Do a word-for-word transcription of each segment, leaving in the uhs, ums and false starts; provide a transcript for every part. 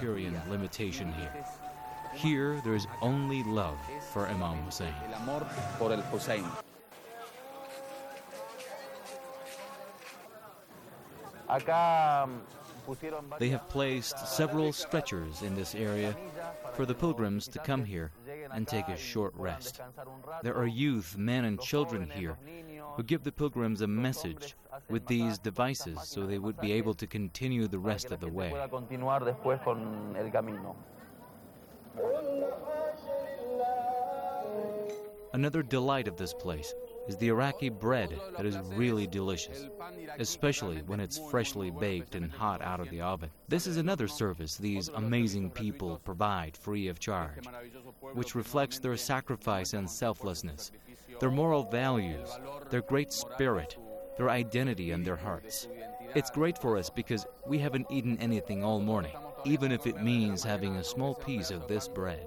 criterion limitation here. Here, there is only love for Imam Hussein. They have placed several stretchers in this area for the pilgrims to come here and take a short rest. There are youth, men and children here who give the pilgrims a message with these devices so they would be able to continue the rest of the way. Another delight of this place is the Iraqi bread that is really delicious, especially when it's freshly baked and hot out of the oven. This is another service these amazing people provide free of charge, which reflects their sacrifice and selflessness, their moral values, their great spirit, their identity and their hearts. It's great for us because we haven't eaten anything all morning, even if it means having a small piece of this bread.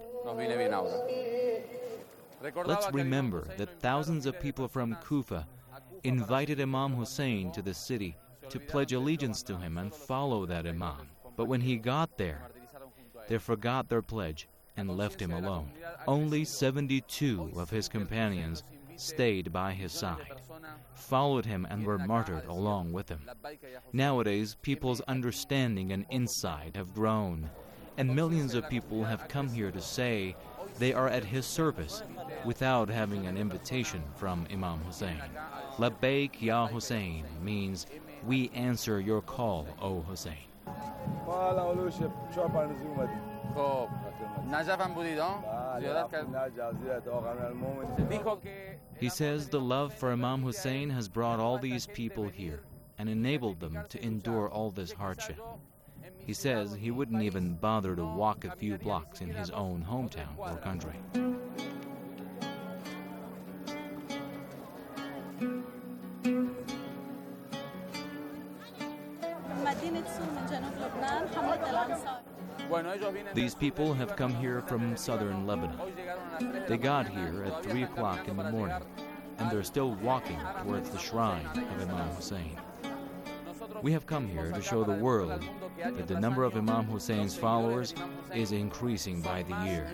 Let's remember that thousands of people from Kufa invited Imam Hussein to the city to pledge allegiance to him and follow that Imam. But when he got there, they forgot their pledge and left him alone. Only seventy-two of his companions stayed by his side, followed him and were martyred along with him. Nowadays, people's understanding and insight have grown, and millions of people have come here to say they are at his service without having an invitation from Imam Hussein. Labbaik ya Hussein means, we answer your call, O Hussein. He says the love for Imam Hussein has brought all these people here and enabled them to endure all this hardship. He says he wouldn't even bother to walk a few blocks in his own hometown or country. These people have come here from southern Lebanon. They got here at three o'clock in the morning, and they're still walking towards the shrine of Imam Hussein. We have come here to show the world that the number of Imam Hussein's followers is increasing by the year.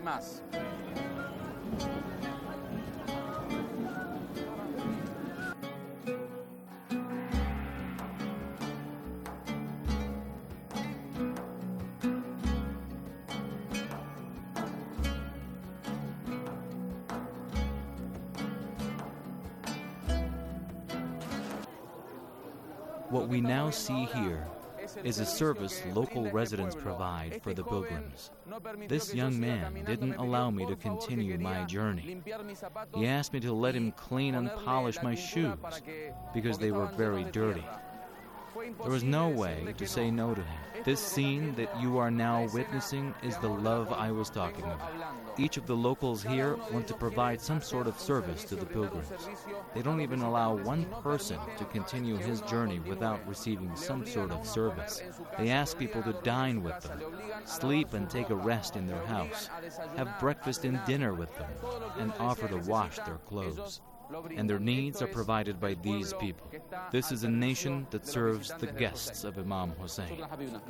What we now see here is a service local residents provide for the pilgrims. This young man didn't allow me to continue my journey. He asked me to let him clean and polish my shoes because they were very dirty. There was no way to say no to him. This scene that you are now witnessing is the love I was talking about. Each of the locals here want to provide some sort of service to the pilgrims. They don't even allow one person to continue his journey without receiving some sort of service. They ask people to dine with them, sleep and take a rest in their house, have breakfast and dinner with them, and offer to wash their clothes. And their needs are provided by these people. This is a nation that serves the guests of Imam Hussein.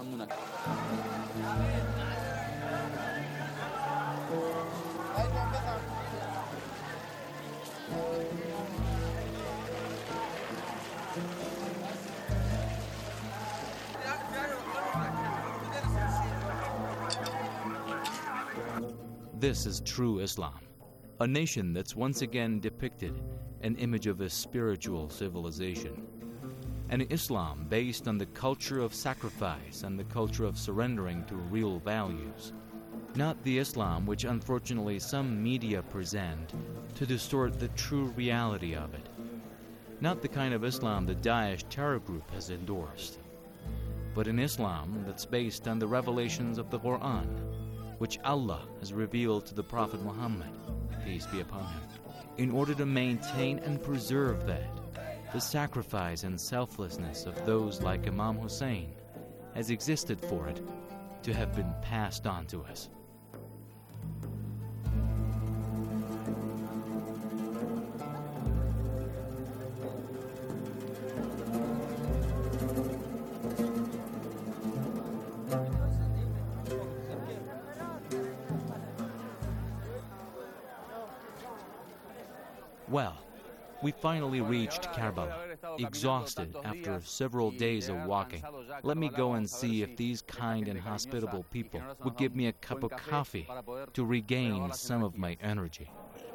This is true Islam. A nation that's once again depicted an image of a spiritual civilization. An Islam based on the culture of sacrifice and the culture of surrendering to real values. Not the Islam which unfortunately some media present to distort the true reality of it. Not the kind of Islam the Daesh terror group has endorsed. But an Islam that's based on the revelations of the Quran, which Allah has revealed to the Prophet Muhammad, peace be upon him, in order to maintain and preserve that, the sacrifice and selflessness of those like Imam Hussein has existed for it to have been passed on to us. Well, we finally reached Karbala, exhausted after several days of walking. Let me go and see if these kind and hospitable people would give me a cup of coffee to regain some of my energy.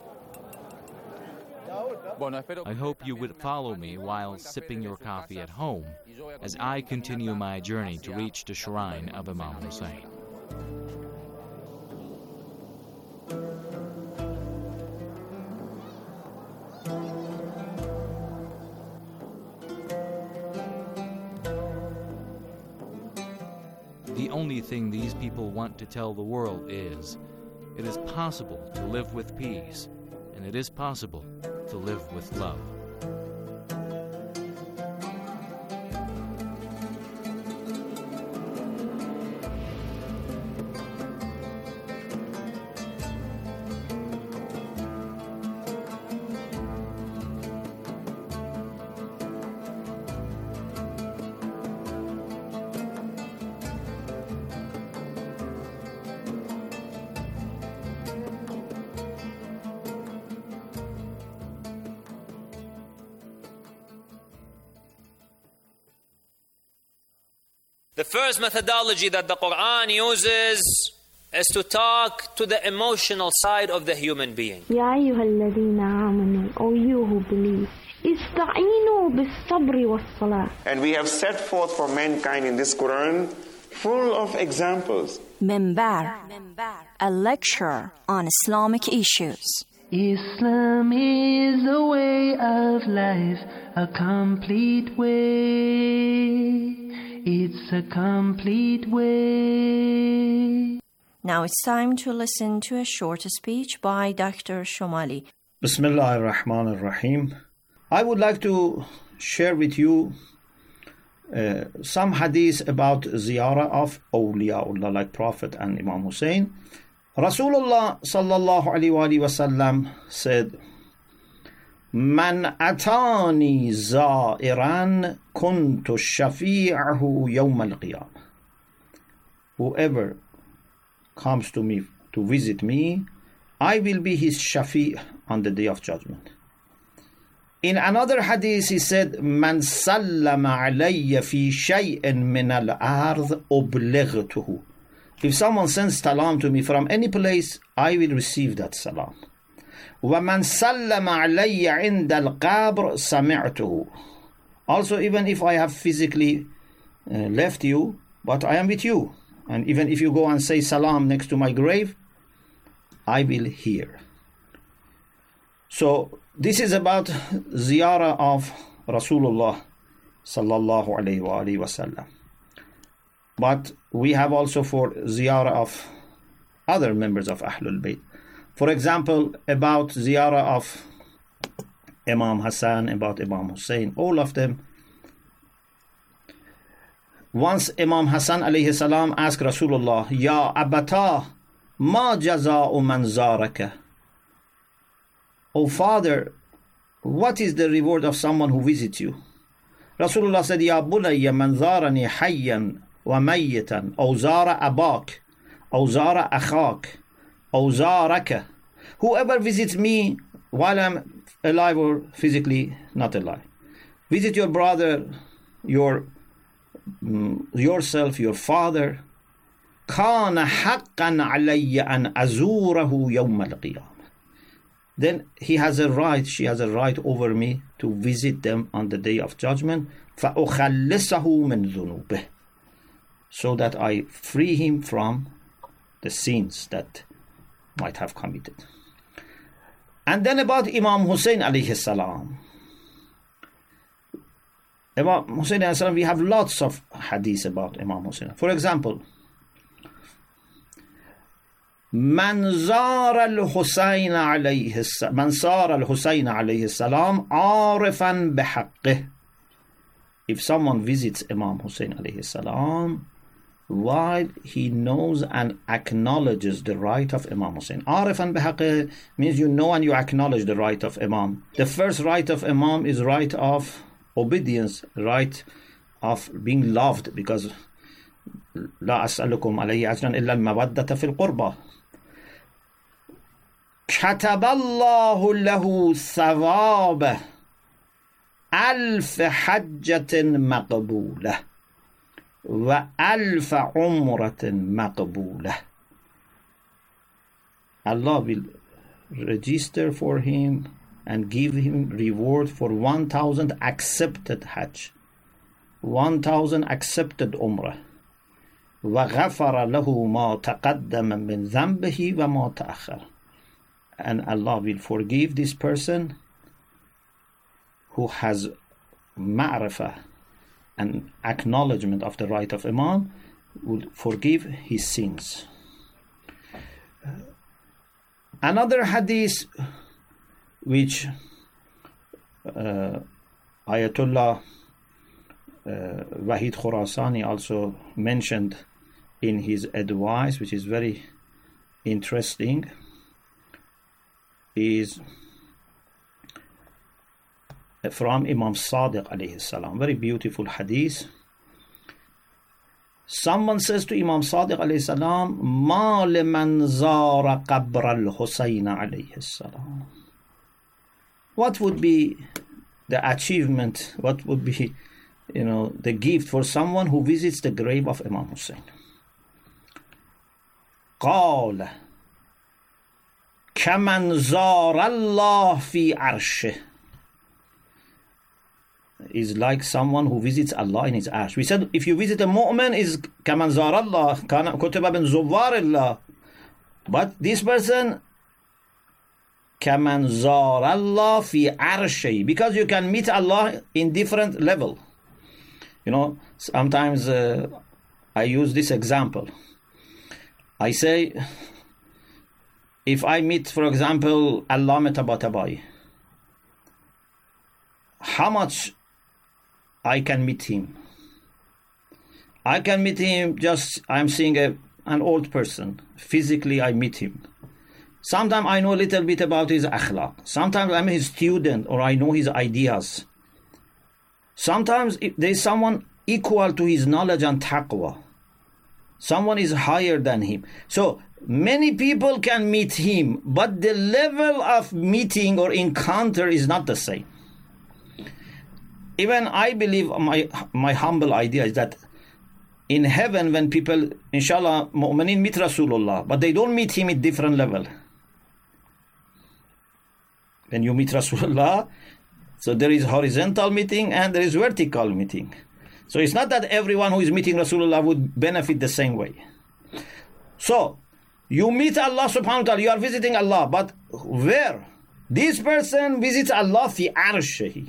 I hope you would follow me while sipping your coffee at home as I continue my journey to reach the shrine of Imam Hussein. The only thing these people want to tell the world is, it is possible to live with peace, and it is possible to live with love. The first methodology that the Quran uses is to talk to the emotional side of the human being. يا أيها الذين آمنوا, O you who believe, استعينوا بالصبر والصلاة. And we have set forth for mankind in this Quran full of examples. Minbar, a lecture on Islamic issues. Islam is a way of life, a complete way. It's a complete way. Now it's time to listen to a short speech by Doctor Shomali. Bismillah ar-Rahman ar-Rahim. I would like to share with you uh, some hadith about ziyarah of awliyaullah like Prophet and Imam Hussein. Rasulullah sallallahu alayhi wa sallam said, Man atani za'iran kuntu shafi'ahu yawm al-qiyamah. Whoever comes to me to visit me, I will be his shafi' on the day of judgment. In another hadith he said, Man sallama alayya fi shay'in min al-ard ublightuhu. If someone sends salam to me from any place, I will receive that salam. وَمَنْ سَلَّمَ عَلَيَّ عِنْدَ الْقَبْرِ سَمِعْتُهُ. Also, even if I have physically uh, left you, but I am with you. And even if you go and say salam next to my grave, I will hear. So, this is about ziyarah of Rasulullah sallallahu alayhi wa alayhi wa sallam. But we have also for ziyarah of other members of Ahlul Bayt. For example, about ziyarah of Imam Hassan, about Imam Hussein, all of them. Once Imam Hassan alayhi salam asked Rasulullah, Ya abata, ma jaza'u man zaraka? O father, what is the reward of someone who visits you? Rasulullah said, Ya bunayya man zarani hayyan wa mayyitan, aw zara abak, aw zara akhak, aw zaraka. Whoever visits me while I'm alive or physically not alive. Visit your brother, your um, yourself, your father. كَانَ حَقًّا عَلَيَّ أَنْ أَزُورَهُ يَوْمَ الْقِيَامَةِ. Then he has a right, she has a right over me to visit them on the day of judgment. فَأُخَلِّصَهُ مِنْ ذُنُوبِهِ. So that I free him from the sins that might have committed. And then about Imam Hussein alayhi salam. Imam Hussein alayhi salam, we have lots of hadith about Imam Hussein. For example, Man zara al-Husayn alayhi salam, Man zara al-Husayn alayhi salam, arifan bihaqqih. If someone visits Imam Hussein alayhi salam, while he knows and acknowledges the right of Imam Hussein. Arifan bihaqi means you know and you acknowledge the right of Imam. The first right of Imam is right of obedience, right of being loved, because لا أسألكم عليه أجرا إلا المودة في القربى. كتب الله له ثواب ألف حجة مقبولة وألف عمرة مقبولة. Allah will register for him and give him reward for one thousand accepted Hajj, one thousand accepted Umrah. وغفر له ما تقدم من ذنبه وما تأخر. And Allah will forgive this person who has ma'rifah and acknowledgement of the right of Imam, will forgive his sins. Another hadith which uh, Ayatollah uh, Wahid Khurasani also mentioned in his advice, which is very interesting, is from Imam Sadiq alayhi salam. Very beautiful hadith. Someone says to Imam Sadiq alayhi salam, Ma liman zara qabr al-Husayn alayhi salam. What would be the achievement, what would be, you know, the gift for someone who visits the grave of Imam Hussein? قال كمن زار الله في عرشه. Is like someone who visits Allah in his arsh. We said if you visit a mu'min is كمن زار الله كتب من زوار الله. But this person كمن زار الله في عرشه, because you can meet Allah in different level. You know, sometimes uh, I use this example. I say, if I meet, for example, Allama Tabatabai, how much I can meet him? I can meet him just, I'm seeing a, an old person. Physically, I meet him. Sometimes I know a little bit about his akhlaq. Sometimes I'm his student or I know his ideas. Sometimes there is someone equal to his knowledge and taqwa. Someone is higher than him. So many people can meet him, but the level of meeting or encounter is not the same. Even I believe, my my humble idea is that in heaven when people, inshallah, mu'minin meet Rasulullah, but they don't meet him at different level. When you meet Rasulullah, so there is horizontal meeting and there is vertical meeting. So it's not that everyone who is meeting Rasulullah would benefit the same way. So you meet Allah subhanahu wa ta'ala, you are visiting Allah, but where? This person visits Allah fi arshihi.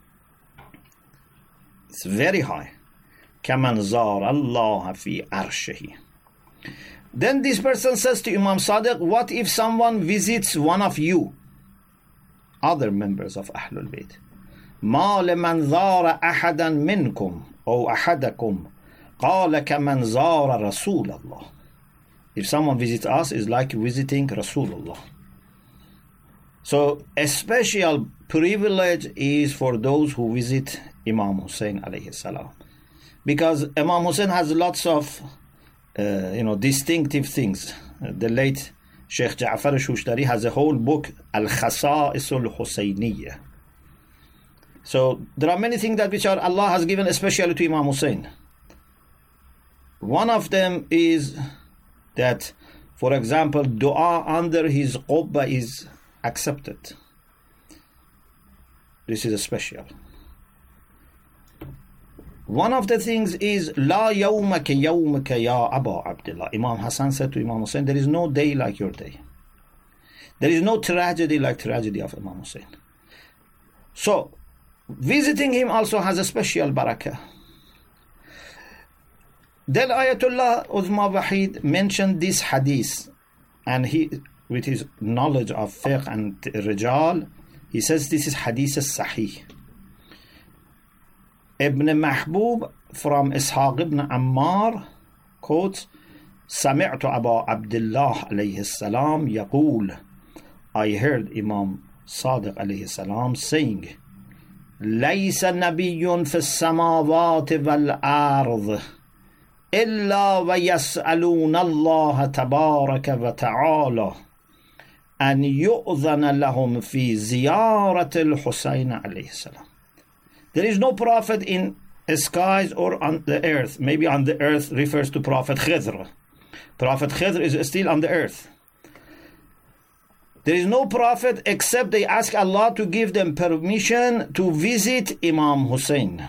It's very high. كَمَنْ زَارَ اللَّهَ فِي عَرْشِهِ. Then this person says to Imam Sadiq, what if someone visits one of you, other members of Ahlul Bayt? مَا لَمَنْ زَارَ أَحَدًا مِنْكُمْ أو أَحَدَكُمْ قَالَ كَمَنْ زَارَ رَسُولَ اللَّهِ. If someone visits us, it's like visiting Rasulullah. So a special privilege is for those who visit Imam Hussein alayhi salam, because Imam Hussein has lots of uh, you know distinctive things. The late Sheikh Ja'far Shushtari has a whole book, Al-Khasa'is al-Husayniyya. So there are many things that which are Allah has given especially to Imam Hussein. One of them is that, for example, dua under his qubba is accepted. This is a special. One of the things is La yawmaka yawmaka ya Aba Abdullah. Imam Hassan said to Imam Hussein, there is no day like your day. There is no tragedy like tragedy of Imam Hussein. So visiting him also has a special barakah. Then Ayatollah Uzma Wahid mentioned this hadith, and he, with his knowledge of fiqh and rijal, he says this is hadith as-sahih. Ibn Mahbub from Ishaq ibn Ammar quotes, سمعت أبا عبد الله عليه السلام يقول, I heard Imam Sadiq عليه السلام saying, ليس نبي في السماوات والأرض إلا ويسألون الله تبارك وتعالى أن يؤذن لهم في زيارة الحسين عليه السلام. There is no prophet in skies or on the earth. Maybe on the earth refers to Prophet Khidr. Prophet Khidr is still on the earth. There is no prophet except they ask Allah to give them permission to visit Imam Hussein.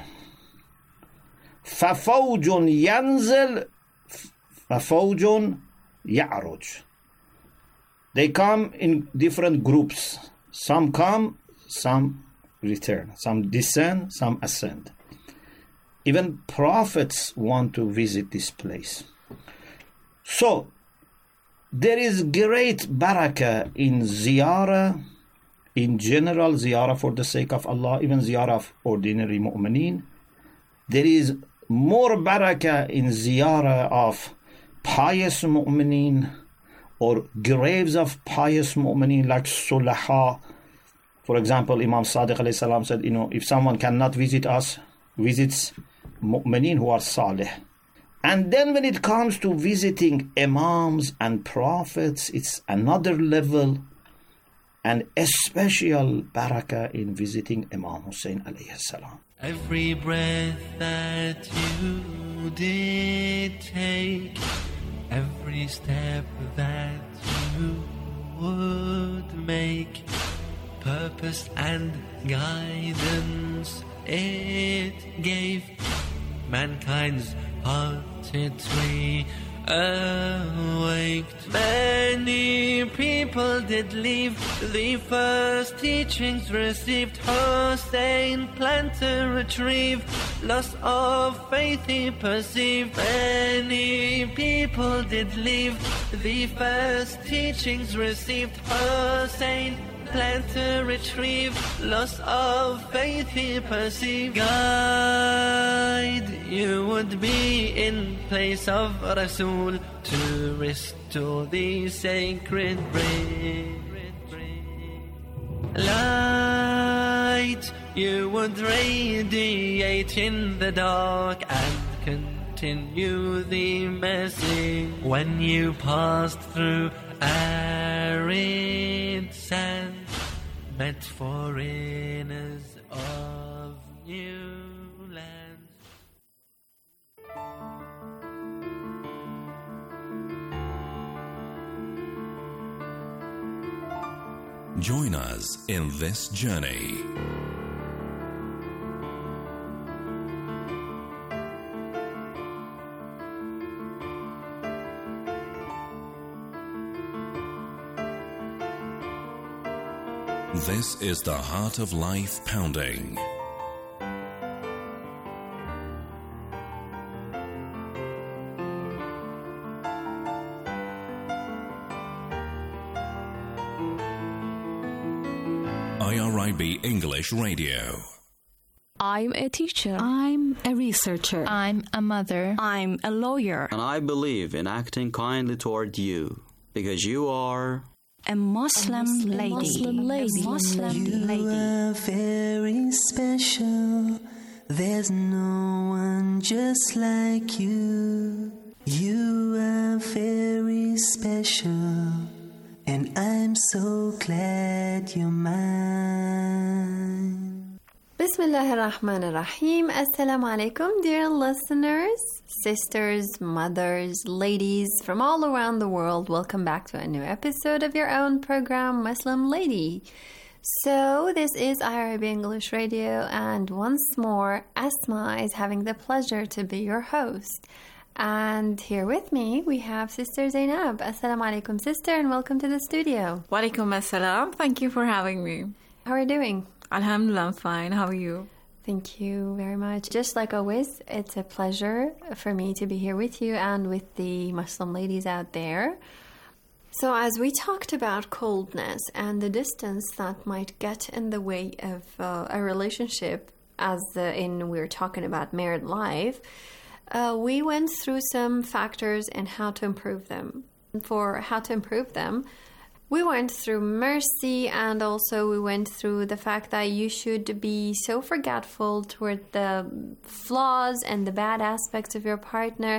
فَفَوْجٌ يَنزل فَفَوْجٌ يَعْرُجُ. They come in different groups. Some come, some return. Some descend, some ascend. Even prophets want to visit this place. So, there is great barakah in ziyarah, in general ziyarah for the sake of Allah, even ziyarah of ordinary mu'mineen. There is more barakah in ziyarah of pious mu'mineen or graves of pious mu'mineen like sulaha. For example, Imam Sadiq alayhi salam said, you know, if someone cannot visit us, visits mu'mineen who are salih. And then when it comes to visiting imams and prophets, it's another level, and a special barakah in visiting Imam Hussein alayhi salam. Every breath that you did take, every step that you would make, purpose and guidance it gave, mankind's hearted tree awaked. Many people did leave the first teachings received. Hussein planned to retrieve loss of faith he perceived. Many people did leave the first teachings received. Hussein planned to retrieve loss of faith he perceived. Guide you would be in place of Rasul to restore the sacred brain. Light you would radiate in the dark and continue the message. When you passed through arid sand, met foreigners of new lands. Join us in this journey. This is the Heart of Life Pounding. I R I B English Radio. I'm a teacher. I'm a researcher. I'm a mother. I'm a lawyer. And I believe in acting kindly toward you because you are a Muslim, a Muslim lady. Muslim lady. A Muslim you lady. You are very special. There's no one just like you. You are very special. And I'm so glad you're mine. Bismillah ar-Rahman ar-Rahim. Assalamu alaikum, dear listeners, sisters, mothers, ladies from all around the world. Welcome back to a new episode of your own program, Muslim Lady. So, this is I R I B English Radio, and once more, Asma is having the pleasure to be your host. And here with me, we have Sister Zainab. Assalamu alaikum, sister, and welcome to the studio. Wa alaikum assalam. Thank you for having me. How are you doing? Alhamdulillah, I'm fine. How are you? Thank you very much. Just like always, it's a pleasure for me to be here with you and with the Muslim ladies out there. So as we talked about coldness and the distance that might get in the way of uh, a relationship, as uh, in we're talking about married life, uh, we went through some factors and how to improve them. For how to improve them, we went through mercy, and also we went through the fact that you should be so forgetful toward the flaws and the bad aspects of your partner,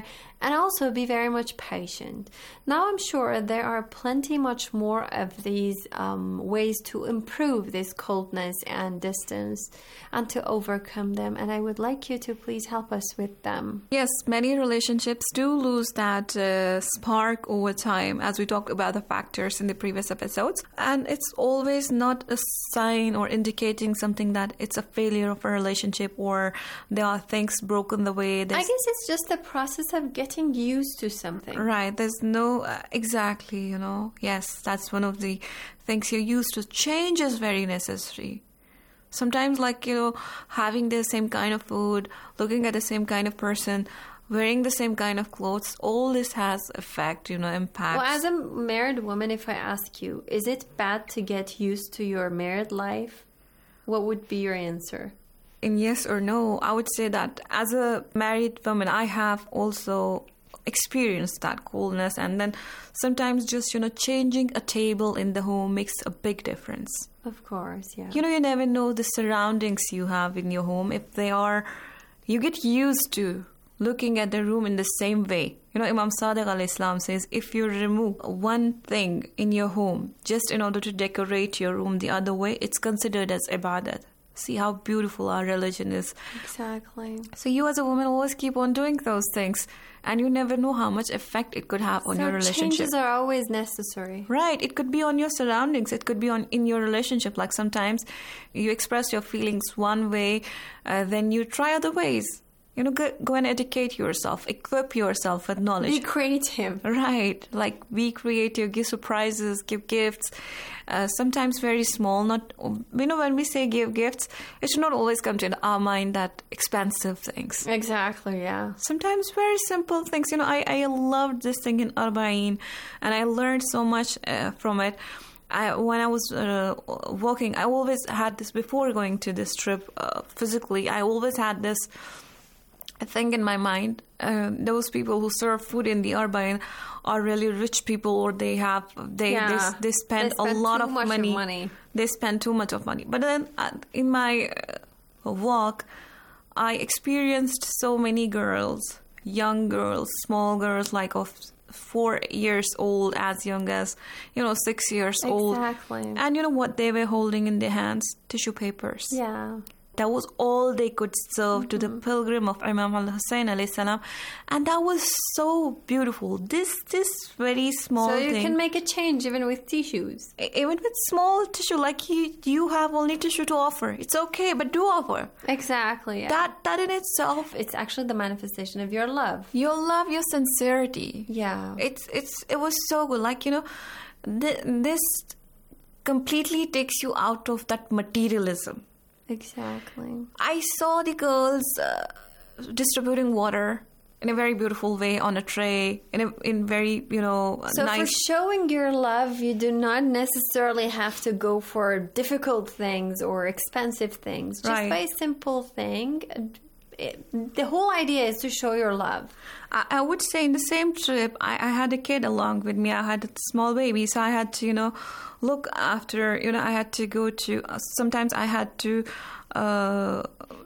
and also be very much patient. Now I'm sure there are plenty much more of these um, ways to improve this coldness and distance and to overcome them, and I would like you to please help us with them. Yes, many relationships do lose that uh, spark over time, as we talked about the factors in the previous episodes, and it's always not a sign or indicating something that it's a failure of a relationship or there are things broken the way. I guess it's just the process of getting used to something. Right, there's no, uh, exactly, you know, yes, that's one of the things you're used to. Change is very necessary. Sometimes, like, you know, having the same kind of food, looking at the same kind of person, wearing the same kind of clothes, all this has effect, you know, impact. Well, as a married woman, if I ask you, is it bad to get used to your married life? What would be your answer? In yes or no, I would say that as a married woman, I have also experienced that coolness, and then sometimes just, you know, changing a table in the home makes a big difference. Of course, yeah. You know, you never know the surroundings you have in your home. If they are, you get used to looking at the room in the same way. You know, Imam Sadiq alayhi salam says, if you remove one thing in your home just in order to decorate your room the other way, it's considered as ibadat. See how beautiful our religion is. Exactly. So you as a woman always keep on doing those things, and you never know how much effect it could have on so your relationship. Changes are always necessary. Right. It could be on your surroundings. It could be on in your relationship. Like sometimes you express your feelings one way, uh, then you try other ways. You know, go, go and educate yourself. Equip yourself with knowledge. Be creative. Right. Like, be creative. Give surprises. Give gifts. Uh, sometimes very small. Not, you know, when we say give gifts, it should not always come to our mind that expensive things. Exactly, yeah. Sometimes very simple things. You know, I, I loved this thing in Arba'in, and I learned so much uh, from it. I, when I was uh, walking, I always had this, before going to this trip uh, physically, I always had this thing in my mind. Uh, those people who serve food in the Arba'in are really rich people, or they have they yeah. they, they, spend they spend a lot too of much money. Of money. They spend too much of money. But then uh, in my uh, walk, I experienced so many girls, young girls, small girls, like of four years old, as young as, you know, six years exactly. old. Exactly. And you know what they were holding in their hands? Tissue papers. Yeah. That was all they could serve mm-hmm. to the pilgrim of Imam al-Hussein alayhi salam. And that was so beautiful. This this very small thing. thing. So you can make a change even with tissues. Even with small tissue, like you, you have only tissue to offer. It's okay, but do offer. Exactly. Yeah. That that in itself, it's actually the manifestation of your love. Your love, your sincerity. Yeah. It's it's it was so good. Like, you know, th- this completely takes you out of that materialism. Exactly. I saw the girls uh, distributing water in a very beautiful way on a tray, in a in very, you know, so nice. So for showing your love, you do not necessarily have to go for difficult things or expensive things. Just right. by a simple thing. It, the whole idea is to show your love. I, I would say in the same trip, I, I had a kid along with me. I had a small baby, so I had to, you know, look after, you know, I had to go to, uh, sometimes I had to, uh,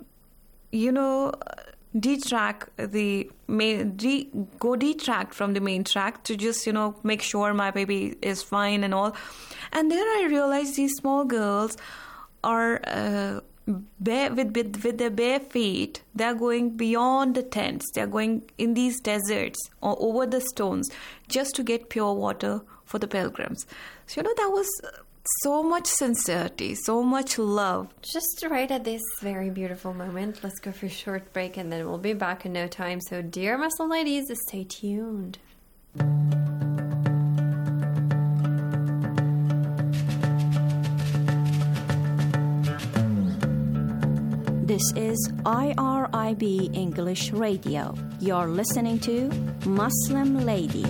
you know, detract the main, de- go detract from the main track to just, you know, make sure my baby is fine and all. And then I realized these small girls are, uh, bare, with, with, with their bare feet, they're going beyond the tents. They're going in these deserts or over the stones just to get pure water for the pilgrims. So, you know, that was so much sincerity, so much love. Just right at this very beautiful moment, let's go for a short break and then we'll be back in no time. So, dear Muslim ladies, stay tuned. This is I R I B English Radio. You're listening to Muslim Lady.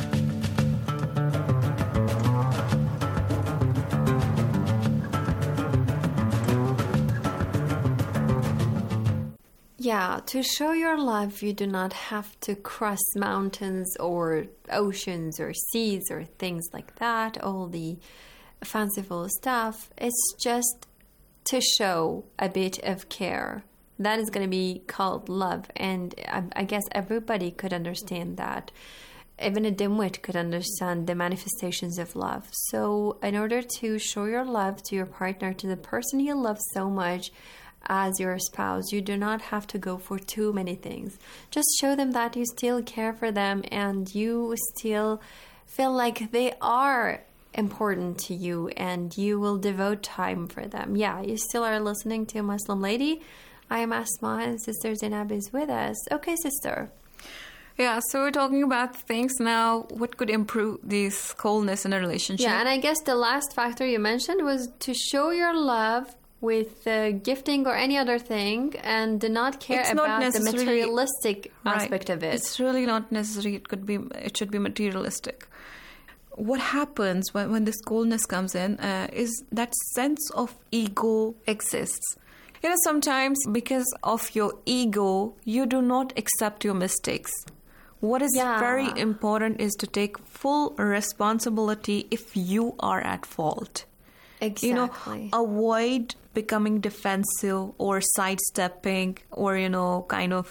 Yeah, to show your love, you do not have to cross mountains or oceans or seas or things like that, all the fanciful stuff. It's just to show a bit of care that is going to be called love. And I, I guess everybody could understand that. Even a dimwit could understand the manifestations of love. So in order to show your love to your partner, to the person you love so much as your spouse, you do not have to go for too many things. Just show them that you still care for them and you still feel like they are important to you and you will devote time for them. Yeah, you still are listening to Muslim Lady. I am Asma and Sister Zainab is with us. Okay, sister. Yeah, so we're talking about things now, what could improve this coldness in a relationship. Yeah, and I guess the last factor you mentioned was to show your love with uh, gifting or any other thing and do not care it's about not the materialistic right. aspect of it. It's really not necessary. It could be, it should be materialistic. What happens when, when this coldness comes in uh, is that sense of ego exists. You know, sometimes because of your ego, you do not accept your mistakes. What is yeah. very important is to take full responsibility if you are at fault. Exactly. You know, avoid becoming defensive or sidestepping or, you know, kind of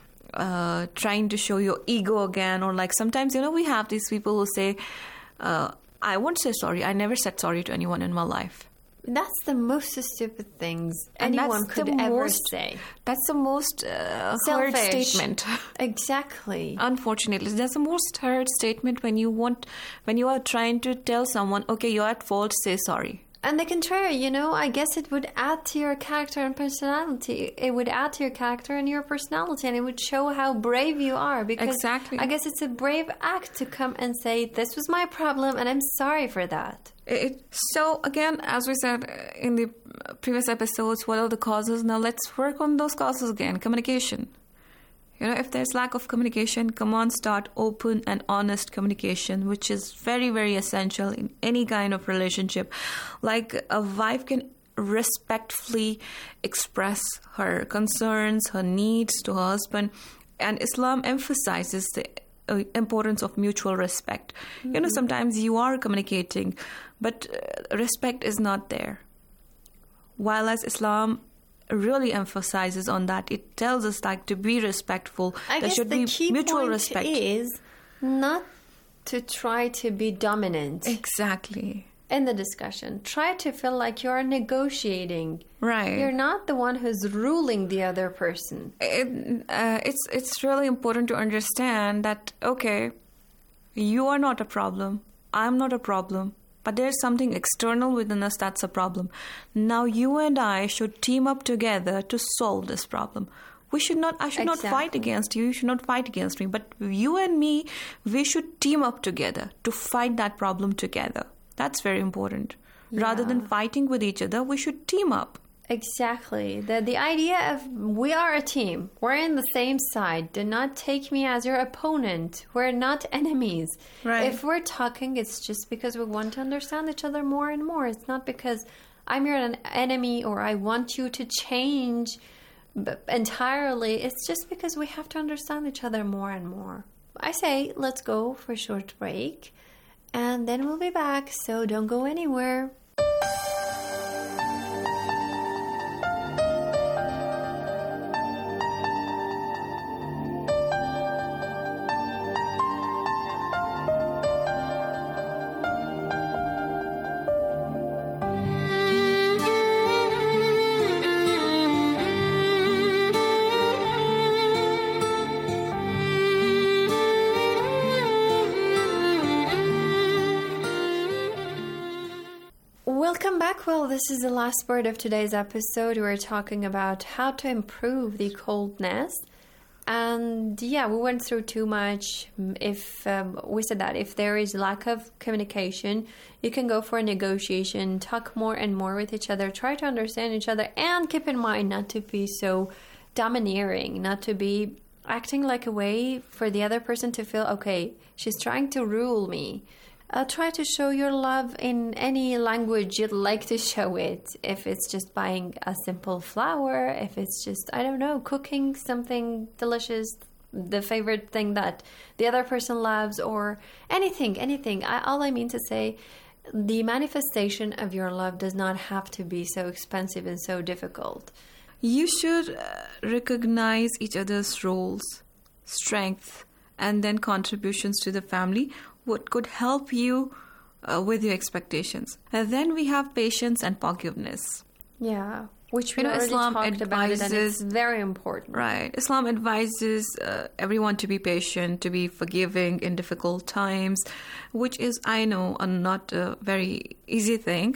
uh, trying to show your ego again. Or like sometimes, you know, we have these people who say, uh, I won't say sorry. I never said sorry to anyone in my life. That's the most stupid things and anyone could ever most, say. That's the most uh, hard statement. Exactly. Unfortunately, that's the most hard statement when you want, when you are trying to tell someone, okay, you're at fault, say sorry. And the contrary, you know, I guess it would add to your character and personality. It would add to your character and your personality, and it would show how brave you are. Because exactly. I guess it's a brave act to come and say, this was my problem, and I'm sorry for that. It, so, again, as we said in the previous episodes, what are the causes? Now, let's work on those causes again. Communication. You know, if there's lack of communication, come on, start open and honest communication, which is very, very essential in any kind of relationship. Like a wife can respectfully express her concerns, her needs to her husband. And Islam emphasizes the uh, importance of mutual respect. Mm-hmm. You know, sometimes you are communicating, but uh, respect is not there. While as Islam really emphasizes on that, it tells us like to be respectful. I there guess should the be key mutual point respect. Is not to try to be dominant. Exactly. In the discussion, try to feel like you're negotiating. Right. You're not the one who's ruling the other person. It, uh, it's it's really important to understand that, okay, you are not a problem. I'm not a problem. But there's something external within us that's a problem. Now you and I should team up together to solve this problem. We should not, I should exactly. not fight against you, you should not fight against me. But you and me, we should team up together to fight that problem together. That's very important. Yeah. Rather than fighting with each other, we should team up. Exactly. The the idea of we are a team. We're in the same side. Do not take me as your opponent. We're not enemies. Right. If we're talking, it's just because we want to understand each other more and more. It's not because I'm your enemy or I want you to change entirely. It's just because we have to understand each other more and more. I say let's go for a short break and then we'll be back. So don't go anywhere. Welcome back. Well, this is the last part of today's episode. We're talking about how to improve the coldness. And yeah, we went through too much. If um, we said that if there is lack of communication, you can go for a negotiation, talk more and more with each other, try to understand each other, and keep in mind not to be so domineering, not to be acting like a way for the other person to feel, okay, she's trying to rule me. Uh, try to show your love in any language you'd like to show it. If it's just buying a simple flower, if it's just, I don't know, cooking something delicious, the favorite thing that the other person loves, or anything, anything. I, all I mean to say, the manifestation of your love does not have to be so expensive and so difficult. You should uh, recognize each other's roles, strength, and then contributions to the family, what could help you uh, with your expectations. And then we have patience and forgiveness. Yeah, which we you know, already Islam talked advises, about it, and it's very important. Right. Islam advises uh, everyone to be patient, to be forgiving in difficult times, which is, I know, a not a very easy thing.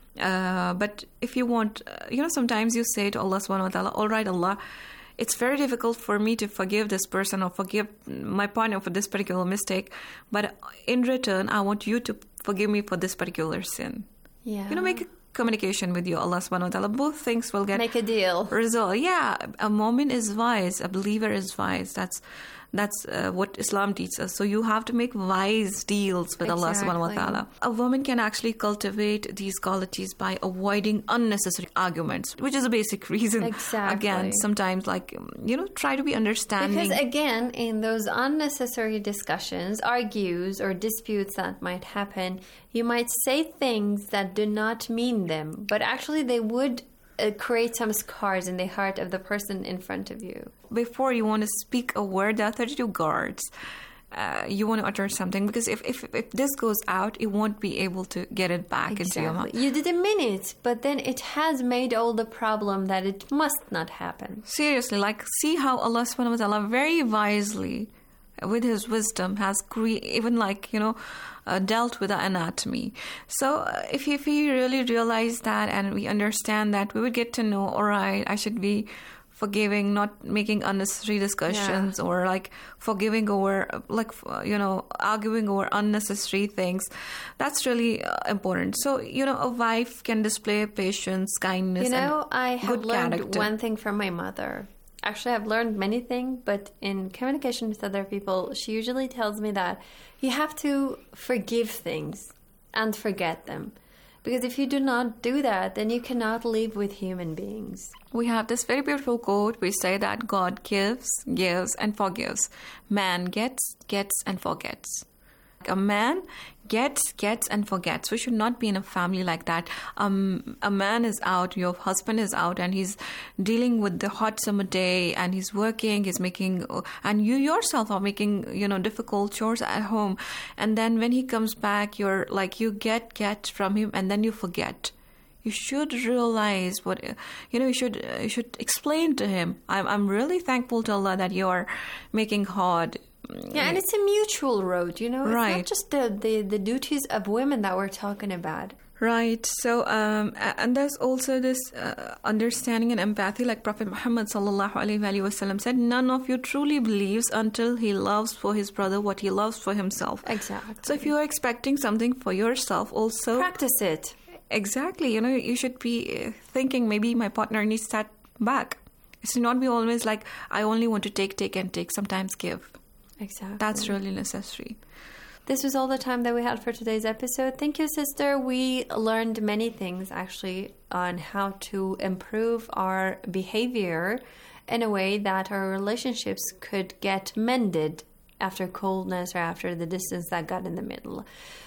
Uh, but if you want, uh, you know, sometimes you say to Allah subhanahu wa ta'ala, all right, Allah, it's very difficult for me to forgive this person or forgive my partner for this particular mistake, but in return, I want you to forgive me for this particular sin. Yeah. You know, make a communication with you, Allah subhanahu wa ta'ala. Both things will get... Make a deal. Result. Yeah, a mu'min is wise, a believer is wise. That's That's uh, what Islam teaches us. So you have to make wise deals with Allah Exactly. subhanahu wa ta'ala. A woman can actually cultivate these qualities by avoiding unnecessary arguments, which is a basic reason. Exactly. Again, sometimes like, you know, try to be understanding. Because again, in those unnecessary discussions, argues, or disputes that might happen, you might say things that do not mean them, but actually they would uh, create some scars in the heart of the person in front of you. Before you want to speak a word, there are thirty-two guards. Uh, you want to utter something, because if, if if this goes out, it won't be able to get it back Exactly. into your mouth. You didn't mean it, but then it has made all the problem that it must not happen. Seriously, like, see how Allah subhanahu wa ta'ala very wisely, with His wisdom, has cre- even like, you know, uh, dealt with the anatomy. So uh, if, if we really realize that and we understand that, we would get to know, all right, I should be forgiving, not making unnecessary discussions, Yeah. or like forgiving over, like, you know, arguing over unnecessary things. That's really uh, important. So, you know, a wife can display patience, kindness, You know, and I have good learned character. one thing from my mother. Actually, I've learned many things, but in communication with other people, she usually tells me that you have to forgive things and forget them. Because if you do not do that, then you cannot live with human beings. We have this very beautiful quote. We say that God gives, gives, and forgives. Man gets, gets, and forgets. A man gets, gets, and forgets. We should not be in a family like that. Um, a man is out, your husband is out, and he's dealing with the hot summer day, and he's working, he's making, and you yourself are making, you know, difficult chores at home. And then when he comes back, you're like, you get, get from him, and then you forget. You should realize what, you know, you should you should explain to him, I'm, I'm really thankful to Allah that you are making hard. Yeah, and it's a mutual road, you know? Right. It's not just the, the, the duties of women that we're talking about. Right. So, um, and there's also this uh, understanding and empathy, like Prophet Muhammad sallallahu alaihi wasallam said, none of you truly believes until he loves for his brother what he loves for himself. Exactly. So if you are expecting something for yourself, also practice it. Exactly. You know, you should be thinking maybe my partner needs that back. It should not be always like, I only want to take, take, and take. Sometimes give. Exactly. That's really necessary. This was all the time that we had for today's episode. Thank you, sister. We learned many things, actually, on how to improve our behavior in a way that our relationships could get mended after coldness or after the distance that got in the middle.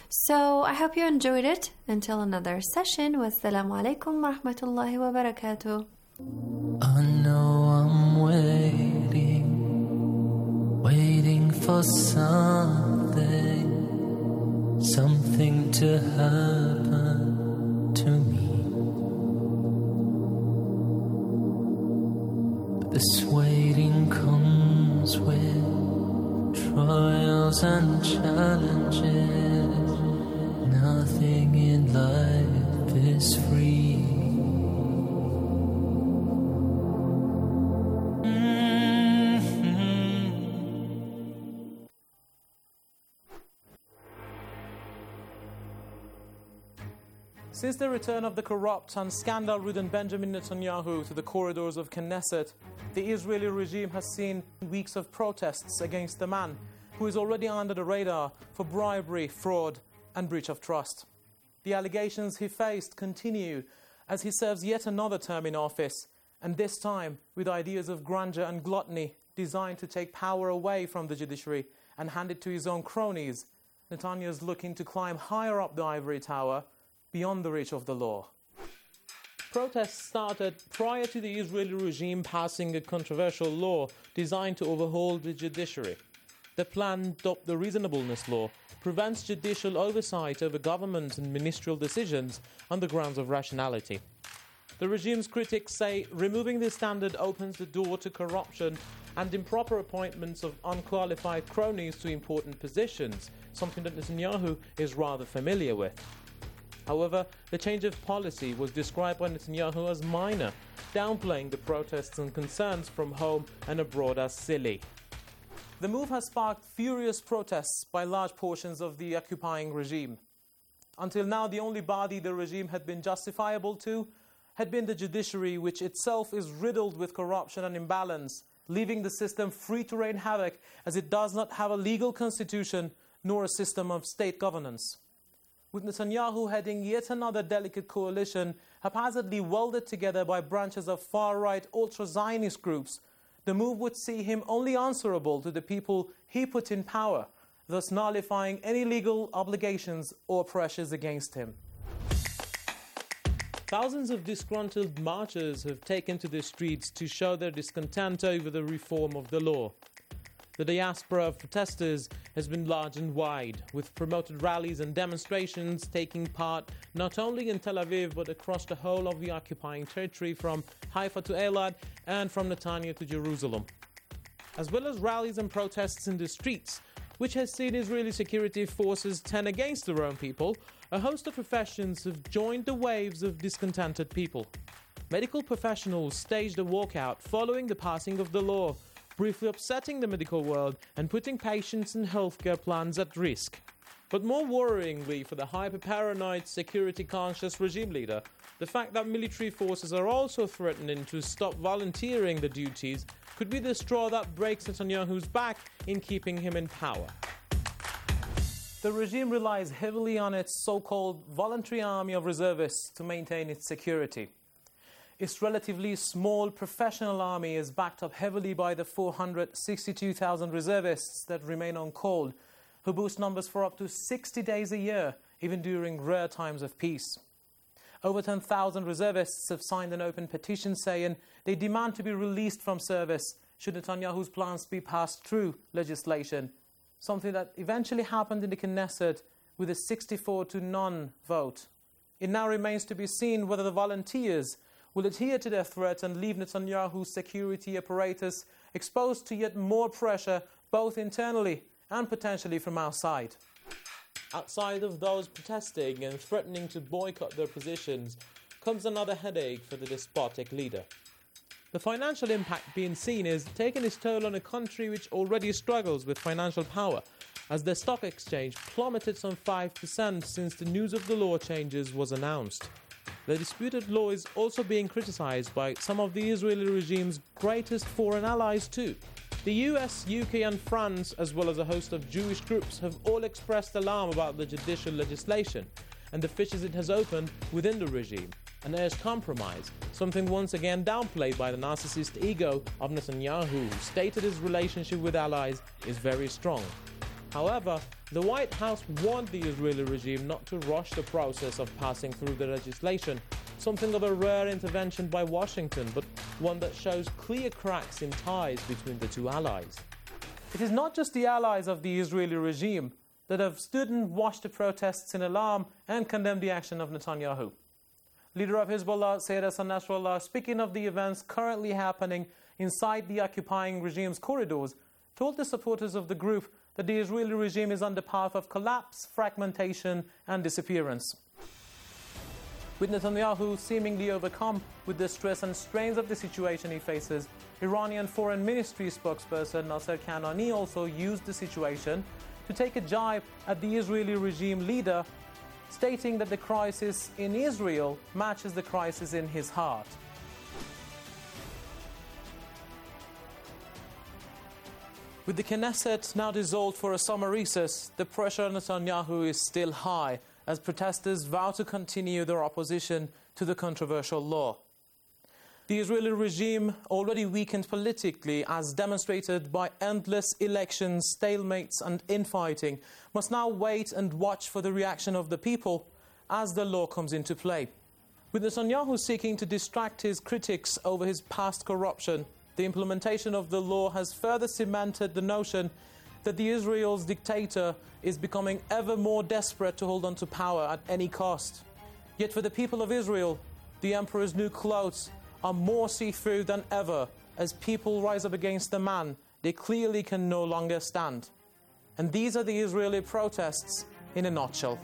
So I hope you enjoyed it. Until another session, wassalamu alaikum wa rahmatullahi wa barakatuh. I know I'm waiting, waiting for something, something to happen to me. But this waiting comes with trials and challenges. Nothing in life is free. Since the return of the corrupt and scandal-ridden Benjamin Netanyahu to the corridors of Knesset, the Israeli regime has seen weeks of protests against the man who is already under the radar for bribery, fraud, and breach of trust. The allegations he faced continue as he serves yet another term in office, and this time with ideas of grandeur and gluttony designed to take power away from the judiciary and hand it to his own cronies. Netanyahu is looking to climb higher up the ivory tower, beyond the reach of the law. protests started prior to the Israeli regime passing a controversial law designed to overhaul the judiciary. The plan, dubbed the Reasonableness Law, prevents judicial oversight over government and ministerial decisions on the grounds of rationality. The regime's critics say removing this standard opens the door to corruption and improper appointments of unqualified cronies to important positions, something that Netanyahu is rather familiar with. However, the change of policy was described by Netanyahu as minor, downplaying the protests and concerns from home and abroad as silly. The move has sparked furious protests by large portions of the occupying regime. Until now, the only body the regime had been justifiable to had been the judiciary, which itself is riddled with corruption and imbalance, leaving the system free to rain havoc as it does not have a legal constitution nor a system of state governance. With Netanyahu heading yet another delicate coalition haphazardly welded together by branches of far-right ultra-Zionist groups, the move would see him only answerable to the people he put in power, thus nullifying any legal obligations or pressures against him. Thousands of disgruntled marchers have taken to the streets to show their discontent over the reform of the law. The diaspora of protesters has been large and wide, with promoted rallies and demonstrations taking part not only in Tel Aviv but across the whole of the occupying territory, from Haifa to Eilat and from Netanya to Jerusalem. As well as rallies and protests in the streets, which has seen Israeli security forces turn against their own people, a host of professions have joined the waves of discontented people. Medical professionals staged a walkout following the passing of the law, briefly upsetting the medical world and putting patients and healthcare plans at risk. But more worryingly for the hyper-paranoid, security-conscious regime leader, the fact that military forces are also threatening to stop volunteering the duties could be the straw that breaks Netanyahu's back in keeping him in power. The regime relies heavily on its so-called voluntary army of reservists to maintain its security. Its relatively small professional army is backed up heavily by the four hundred sixty-two thousand reservists that remain on call, who boost numbers for up to sixty days a year, even during rare times of peace. Over ten thousand reservists have signed an open petition saying they demand to be released from service should Netanyahu's plans be passed through legislation, something that eventually happened in the Knesset with a sixty-four to none vote. It now remains to be seen whether the volunteers will adhere to their threat and leave Netanyahu's security apparatus exposed to yet more pressure, both internally and potentially from outside. Outside of those protesting and threatening to boycott their positions comes another headache for the despotic leader. The financial impact being seen is taking its toll on a country which already struggles with financial power, as the stock exchange plummeted some five percent since the news of the law changes was announced. The disputed law is also being criticized by some of the Israeli regime's greatest foreign allies too. The U S, U K and France, as well as a host of Jewish groups, have all expressed alarm about the judicial legislation and the fissures it has opened within the regime, and urged compromise, something once again downplayed by the narcissist ego of Netanyahu, who stated his relationship with allies is very strong. However, the White House warned the Israeli regime not to rush the process of passing through the legislation, something of a rare intervention by Washington, but one that shows clear cracks in ties between the two allies. It is not just the allies of the Israeli regime that have stood and watched the protests in alarm and condemned the action of Netanyahu. Leader of Hezbollah, Sayed Hassan Nasrallah, speaking of the events currently happening inside the occupying regime's corridors, told the supporters of the group that the Israeli regime is on the path of collapse, fragmentation and disappearance. With Netanyahu seemingly overcome with the stress and strains of the situation he faces, Iranian Foreign Ministry spokesperson Nasser Kanani also used the situation to take a jibe at the Israeli regime leader, stating that the crisis in Israel matches the crisis in his heart. With the Knesset now dissolved for a summer recess, the pressure on Netanyahu is still high as protesters vow to continue their opposition to the controversial law. The Israeli regime, already weakened politically as demonstrated by endless elections, stalemates and infighting, must now wait and watch for the reaction of the people as the law comes into play. With Netanyahu seeking to distract his critics over his past corruption, the implementation of the law has further cemented the notion that the Israel's dictator is becoming ever more desperate to hold on to power at any cost. Yet for the people of Israel, the emperor's new clothes are more see-through than ever as people rise up against the man they clearly can no longer stand. And these are the Israeli protests in a nutshell.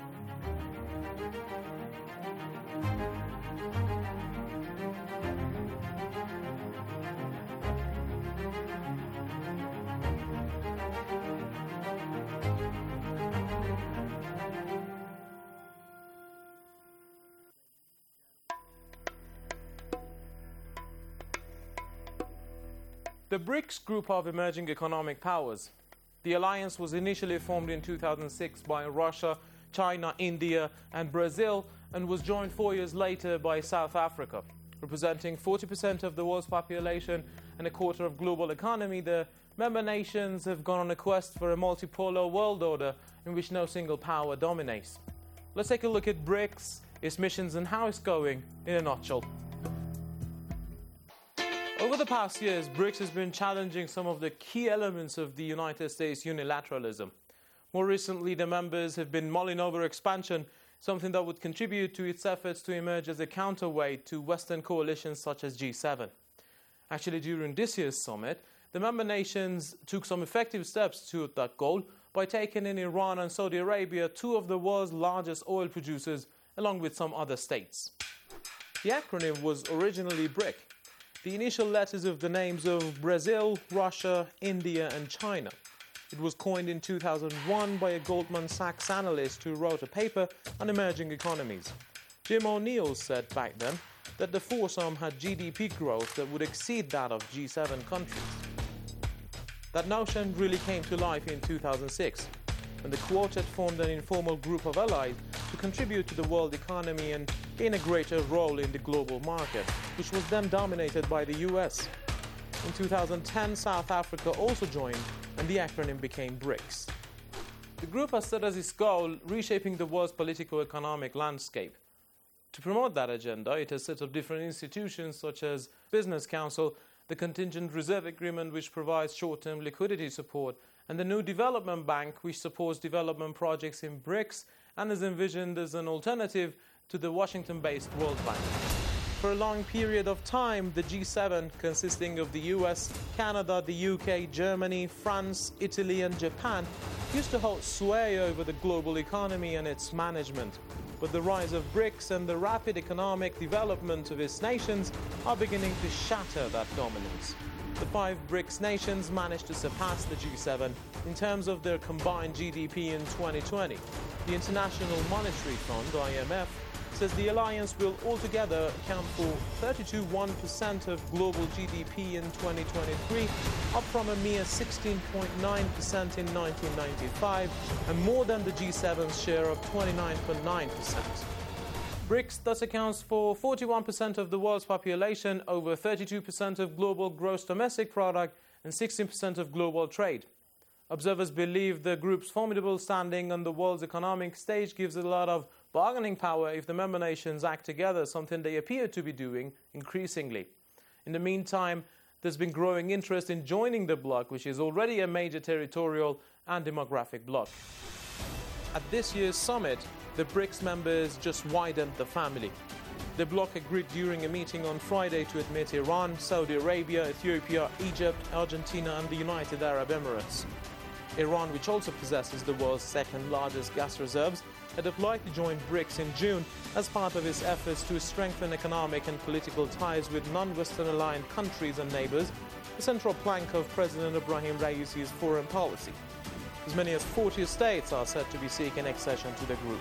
The BRICS group of emerging economic powers. The alliance was initially formed in two thousand six by Russia, China, India, and Brazil, and was joined four years later by South Africa. Representing forty percent of the world's population and a quarter of global economy, the member nations have gone on a quest for a multipolar world order in which no single power dominates. Let's take a look at BRICS, its missions, and how it's going in a nutshell. Over the past years, BRICS has been challenging some of the key elements of the United States unilateralism. More recently, the members have been mulling over expansion, something that would contribute to its efforts to emerge as a counterweight to Western coalitions such as G seven. Actually, during this year's summit, the member nations took some effective steps toward that goal by taking in Iran and Saudi Arabia, two of the world's largest oil producers, along with some other states. The acronym was originally BRIC, the initial letters of the names of Brazil, Russia, India, and China. It was coined in two thousand one by a Goldman Sachs analyst who wrote a paper on emerging economies. Jim O'Neill said back then that the foursome had G D P growth that would exceed that of G seven countries. That notion really came to life in two thousand six, when the Quartet formed an informal group of allies to contribute to the world economy and gain a greater role in the global market, which was then dominated by the U S. In two thousand ten, South Africa also joined, and the acronym became BRICS. The group has set as its goal reshaping the world's political-economic landscape. To promote that agenda, it has set up different institutions such as Business Council, the Contingent Reserve Agreement, which provides short-term liquidity support, and the New Development Bank, which supports development projects in BRICS and is envisioned as an alternative to the Washington-based World Bank. For a long period of time, the G seven, consisting of the U S, Canada, the U K, Germany, France, Italy, and Japan, used to hold sway over the global economy and its management. But the rise of BRICS and the rapid economic development of its nations are beginning to shatter that dominance. The five BRICS nations managed to surpass the G seven in terms of their combined G D P in twenty twenty. The International Monetary Fund, I M F, says the alliance will altogether account for thirty-two point one percent of global G D P in twenty twenty-three, up from a mere sixteen point nine percent in nineteen ninety-five, and more than the G seven's share of twenty-nine point nine percent. BRICS thus accounts for forty-one percent of the world's population, over thirty-two percent of global gross domestic product, and sixteen percent of global trade. Observers believe the group's formidable standing on the world's economic stage gives it a lot of bargaining power if the member nations act together, something they appear to be doing increasingly. In the meantime, there's been growing interest in joining the bloc, which is already a major territorial and demographic bloc. At this year's summit, the BRICS members just widened the family. The bloc agreed during a meeting on Friday to admit Iran, Saudi Arabia, Ethiopia, Egypt, Argentina, and the United Arab Emirates. Iran, which also possesses the world's second largest gas reserves, had applied to join BRICS in June as part of its efforts to strengthen economic and political ties with non-Western aligned countries and neighbors, a central plank of President Ebrahim Raisi's foreign policy. As many as forty states are said to be seeking accession to the group.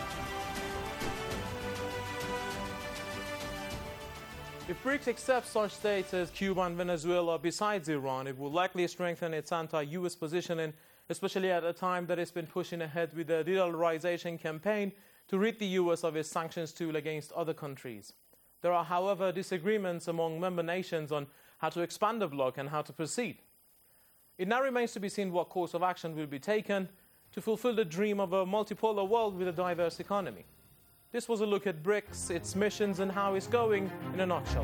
If BRICS accepts such states as Cuba and Venezuela besides Iran, it will likely strengthen its anti-U S positioning, especially at a time that it's been pushing ahead with a de-dollarization campaign to rid the U S of its sanctions tool against other countries. There are, however, disagreements among member nations on how to expand the bloc and how to proceed. It now remains to be seen what course of action will be taken to fulfill the dream of a multipolar world with a diverse economy. This was a look at BRICS, its missions and how it's going in a nutshell.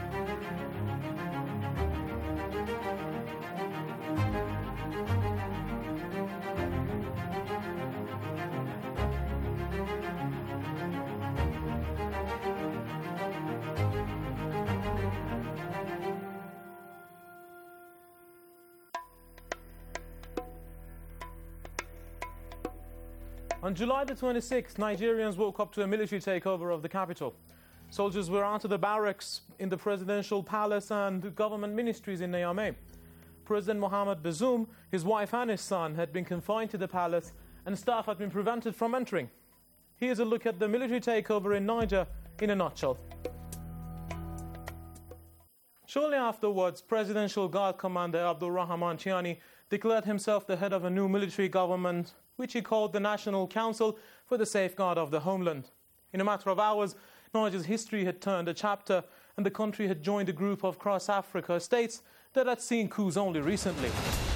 On July the twenty-sixth, Nigerians woke up to a military takeover of the capital. Soldiers were out of the barracks in the presidential palace and government ministries in Niamey. President Mohamed Bazoum, his wife and his son had been confined to the palace and staff had been prevented from entering. Here's a look at the military takeover in Niger in a nutshell. Shortly afterwards, Presidential Guard Commander Abdulrahman Chiani declared himself the head of a new military government, which he called the National Council for the Safeguard of the Homeland. In a matter of hours, Niger's history had turned a chapter, and the country had joined a group of cross-Africa states that had seen coups only recently.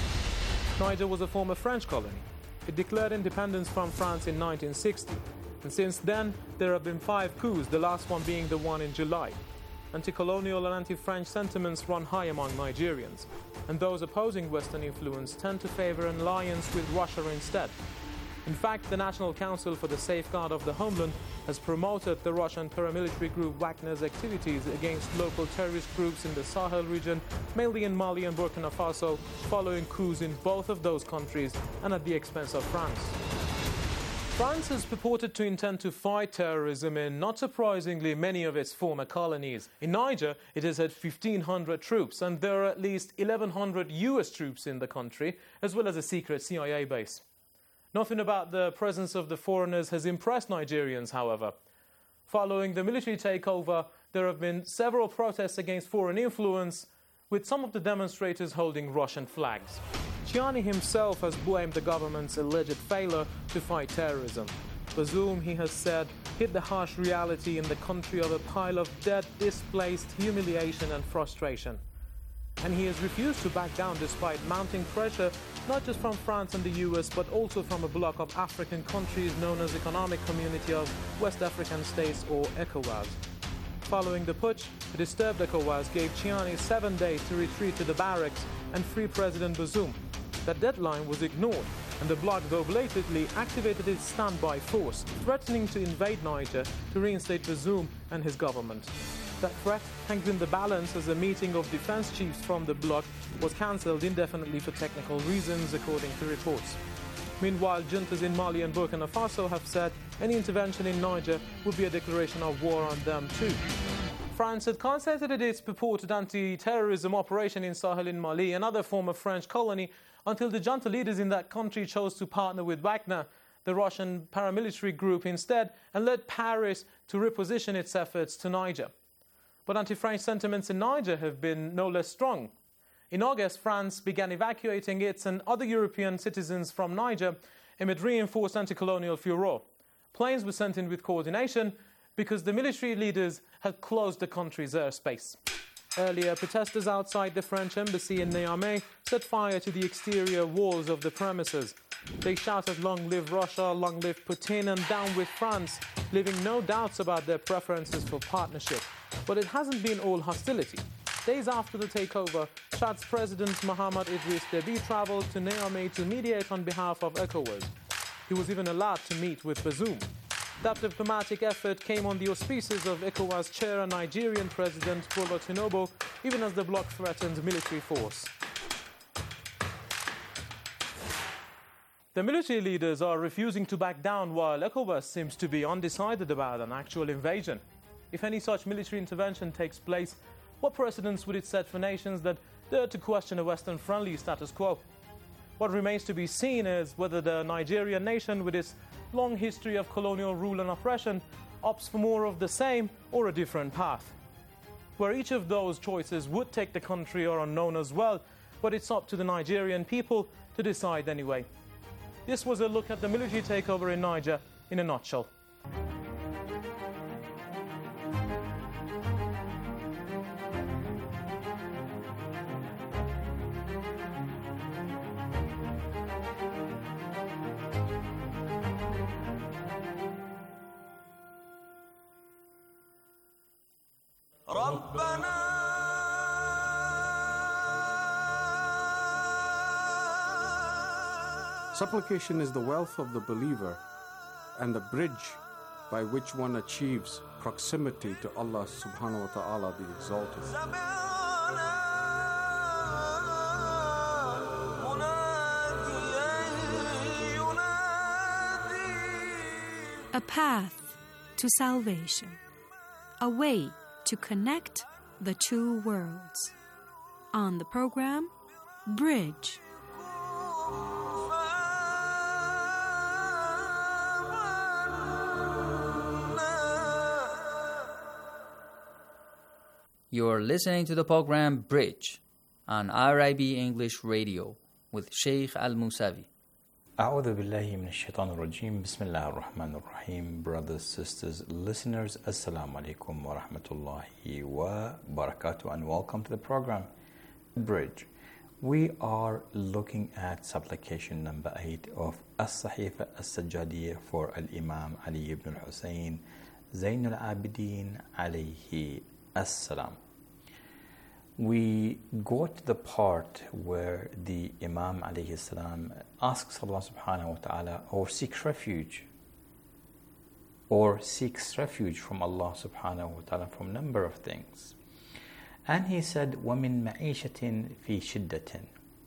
Niger was a former French colony. It declared independence from France in nineteen sixty, and since then there have been five coups, the last one being the one in July. Anti-colonial and anti-French sentiments run high among Nigerians, and those opposing Western influence tend to favor an alliance with Russia instead. In fact, the National Council for the Safeguard of the Homeland has promoted the Russian paramilitary group Wagner's activities against local terrorist groups in the Sahel region, mainly in Mali and Burkina Faso, following coups in both of those countries and at the expense of France. France is purported to intend to fight terrorism in, not surprisingly, many of its former colonies. In Niger, it has had fifteen hundred troops, and there are at least eleven hundred U S troops in the country, as well as a secret C I A base. Nothing about the presence of the foreigners has impressed Nigerians, however. Following the military takeover, there have been several protests against foreign influence, with some of the demonstrators holding Russian flags. Chiani himself has blamed the government's alleged failure to fight terrorism. Bazoum, he has said, hit the harsh reality in the country of a pile of dead, displaced, humiliation and frustration. And he has refused to back down despite mounting pressure not just from France and the U S, but also from a bloc of African countries known as Economic Community of West African States, or ECOWAS. Following the putsch, the disturbed ECOWAS gave Chiani seven days to retreat to the barracks and free President Bazoum. That deadline was ignored, and the bloc, though blatantly, activated its standby force, threatening to invade Niger to reinstate Bazoum and his government. That threat hangs in the balance as a meeting of defense chiefs from the bloc was cancelled indefinitely for technical reasons, according to reports. Meanwhile, juntas in Mali and Burkina Faso have said any intervention in Niger would be a declaration of war on them too. France had concentrated its purported anti-terrorism operation in Sahel in Mali, another former French colony, until the junta leaders in that country chose to partner with Wagner, the Russian paramilitary group, instead, and led Paris to reposition its efforts to Niger. But anti-French sentiments in Niger have been no less strong. In August, France began evacuating its and other European citizens from Niger amid reinforced anti-colonial furor. Planes were sent in with coordination because the military leaders had closed the country's airspace. Earlier, protesters outside the French embassy in Niamey set fire to the exterior walls of the premises. They shouted, "Long live Russia, long live Putin, and down with France," leaving no doubts about their preferences for partnership. But it hasn't been all hostility. Days after the takeover, Chad's President Mohamed Idriss Déby travelled to Niamey to mediate on behalf of ECOWAS. He was even allowed to meet with Bazoum. That diplomatic effort came on the auspices of ECOWAS chair and Nigerian President Bola Tinubu, even as the bloc threatened military force. The military leaders are refusing to back down, while ECOWAS seems to be undecided about an actual invasion. If any such military intervention takes place, what precedents would it set for nations that dare to question a Western-friendly status quo? What remains to be seen is whether the Nigerian nation, with its long history of colonial rule and oppression, opts for more of the same or a different path. Where each of those choices would take the country are unknown as well, but it's up to the Nigerian people to decide anyway. This was a look at the military takeover in Niger in a nutshell. Supplication is the wealth of the believer and the bridge by which one achieves proximity to Allah subhanahu wa ta'ala the Exalted. A path to salvation, a way to connect the two worlds. On the program, Bridge. You're listening to the program Bridge on R I B English Radio with Sheikh Al-Musavi. أعوذ بالله من الشيطان الرجيم بسم الله الرحمن الرحيم. Brothers, sisters, listeners, Assalamu alaikum wa rahmatullahi wa barakatuh, and welcome to the program Bridge. We are looking at supplication number eight of As-Sahifa As-Sajjadiyya for Al-Imam Ali ibn al-Husayn Zayn al-Abidin alayhi as-salam. We go to the part where the Imam alayhi salam asks Allah subhanahu wa ta'ala, or seeks refuge, or seeks refuge from Allah subhanahu wa ta'ala from a number of things. And he said, وَمِن مَعِيشَةٍ فِي شِدَّةٍ,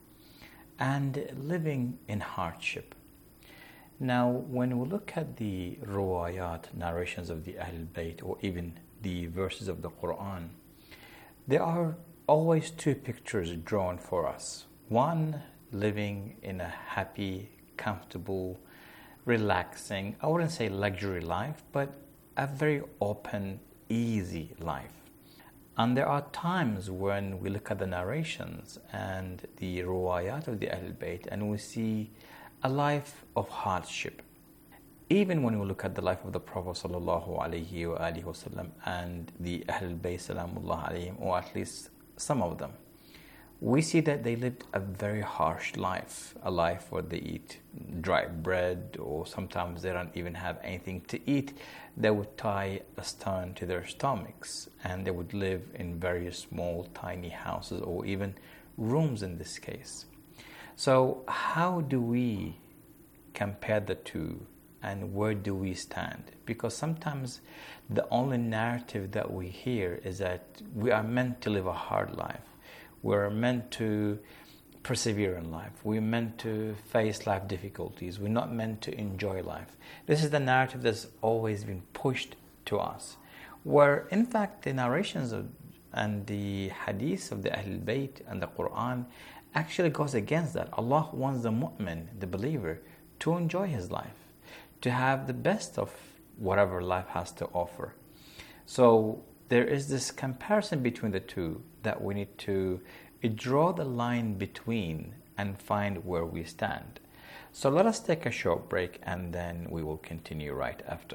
and living in hardship. Now, when we look at the ruwayat, narrations of the Ahlul Bayt, or even the verses of the Quran, there are always two pictures drawn for us. One, living in a happy, comfortable, relaxing, I wouldn't say luxury life, but a very open, easy life. And there are times when we look at the narrations and the ruwayat of the Ahlul Bayt and we see a life of hardship. Even when we look at the life of the Prophet sallallahu alaihi wasallam and the Ahlul Bayt salamullah alayhim, or at least some of them, we see that they lived a very harsh life, a life where they eat dry bread, or sometimes they don't even have anything to eat. They would tie a stone to their stomachs, and they would live in very small, tiny houses, or even rooms in this case. So how do we compare the two, and where do we stand? Because sometimes the only narrative that we hear is that we are meant to live a hard life. We're meant to persevere in life. We're meant to face life difficulties. We're not meant to enjoy life. This is the narrative that's always been pushed to us. Where in fact the narrations of, and the hadiths of the Ahlul Bayt and the Quran actually goes against that. Allah wants the mu'min, the believer, to enjoy his life, to have the best of whatever life has to offer. So there is this comparison between the two that we need to draw the line between and find where we stand. So let us take a short break and then we will continue right after.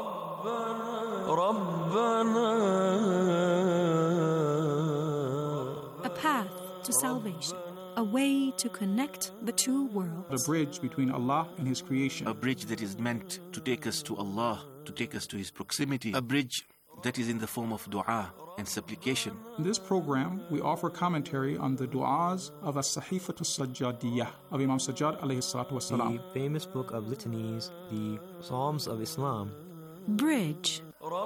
A path to salvation, a way to connect the two worlds. The bridge between Allah and His creation. A bridge that is meant to take us to Allah, to take us to His proximity. A bridge that is in the form of dua and supplication. In this program, we offer commentary on the du'as of As-Sahifa As-Sajjadiyya of Imam Sajjad alayhi salatu wasalam. The famous book of litanies, the Psalms of Islam. Bridge.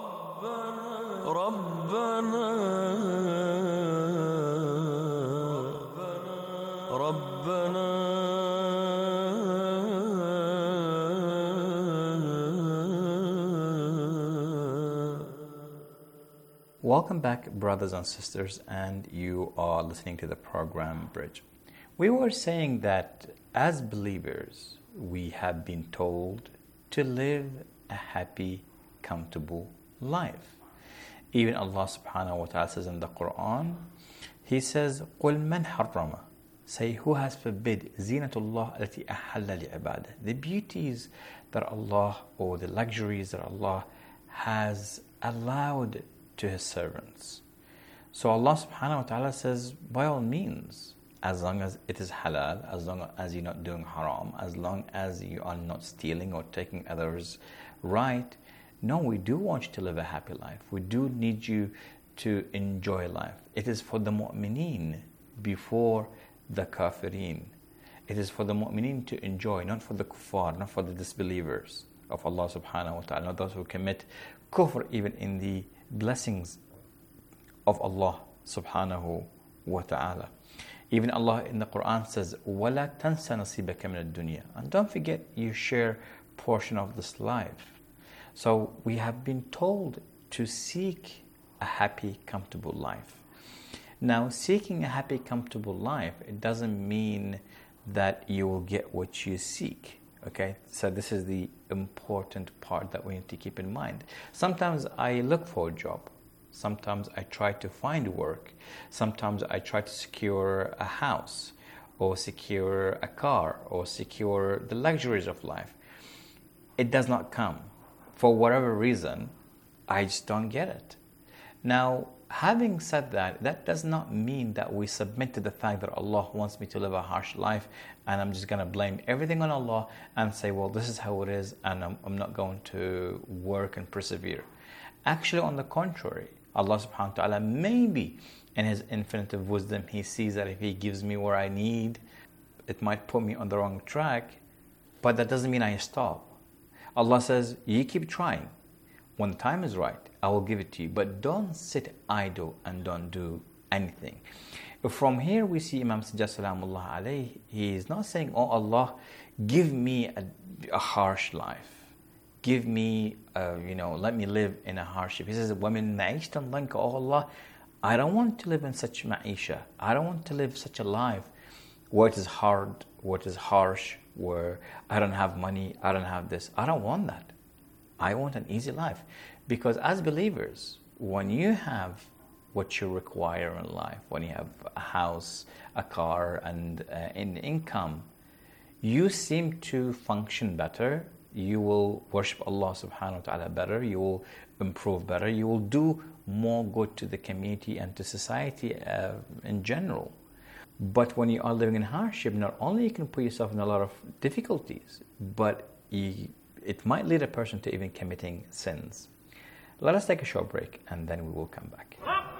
Welcome back, brothers and sisters, and you are listening to the program Bridge. We were saying that as believers, we have been told to live a happy, comfortable life. Even Allah subhanahu wa ta'ala says in the Quran, He says, قُلْ مَنْ حَرَّمَ, say, who has forbid zinatullah التي أحل لعباده, the beauties that Allah, or the luxuries that Allah has allowed to His servants. So Allah subhanahu wa ta'ala says, by all means, as long as it is halal, as long as you're not doing haram, as long as you are not stealing or taking others' right, no, we do want you to live a happy life. We do need you to enjoy life. It is for the mu'mineen before the kafirin. It is for the mu'mineen to enjoy, not for the kuffar, not for the disbelievers of Allah subhanahu wa ta'ala, not those who commit kufr even in the blessings of Allah subhanahu wa ta'ala. Even Allah in the Quran says, وَلَا تَنْسَ نَصِيبَكَ مِنَ الدُّنْيَا. And don't forget you share portion of this life. So we have been told to seek a happy, comfortable life. Now, seeking a happy, comfortable life, it doesn't mean that you will get what you seek. Okay, so this is the important part that we need to keep in mind. Sometimes I look for a job. Sometimes I try to find work. Sometimes I try to secure a house or secure a car or secure the luxuries of life. It does not come. For whatever reason, I just don't get it. Now, having said that, that does not mean that we submit to the fact that Allah wants me to live a harsh life and I'm just going to blame everything on Allah and say, well, this is how it is and I'm, I'm not going to work and persevere. Actually, on the contrary, Allah subhanahu wa ta'ala, maybe in His infinite wisdom, He sees that if He gives me what I need, it might put me on the wrong track, but that doesn't mean I stop. Allah says, you keep trying. When the time is right, I will give it to you. But don't sit idle and don't do anything. From here we see Imam Sajjad Salamullah alayhi, he is not saying, oh Allah, give me a, a harsh life. Give me, uh, you know, let me live in a hardship. He says, وَمِن مَعِيشْتَ ضَنْكَ Oh Allah, I don't want to live in such ma'isha. I don't want to live such a life where it is hard, where it is harsh, where I don't have money, I don't have this. I don't want that. I want an easy life. Because as believers, when you have what you require in life, when you have a house, a car, and uh, an income, you seem to function better. You will worship Allah subhanahu wa ta'ala better. You will improve better. You will do more good to the community and to society uh, in general. But when you are living in hardship, not only you can put yourself in a lot of difficulties, but you, it might lead a person to even committing sins. Let us take a short break and then we will come back.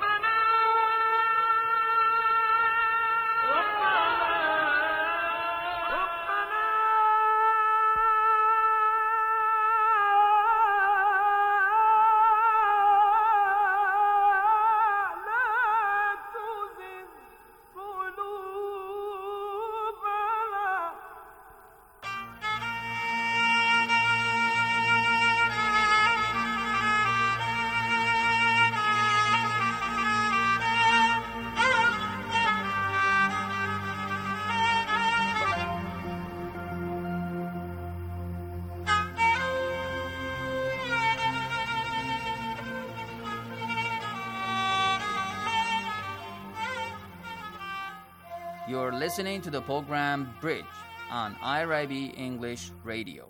You're listening to the program Bridge on I R I B English Radio.